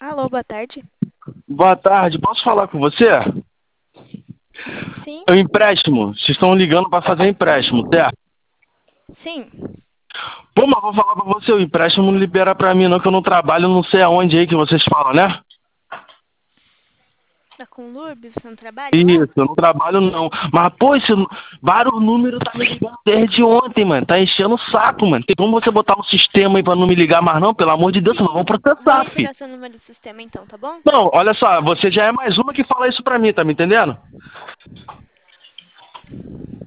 Alô, boa tarde. Boa tarde, posso falar com você? Sim, É um empréstimo. Vocês estão ligando para fazer empréstimo, certo? sim. Pô, mas vou falar para você, o empréstimo não libera para mim não, que eu não trabalho, não sei aonde aí que vocês falam, né? Da Conlurb, você não trabalha lá? Isso, eu não trabalho não. Mas, pô, vários números tá me ligando desde ontem, mano. Tá enchendo o saco, mano. Tem como você botar no sistema aí pra não me ligar mais não? Pelo amor de Deus, senão vão Sim, processar, vou fi. tirar seu número do sistema então, tá bom? Não, olha só, você já é mais uma que fala isso pra mim, tá me entendendo?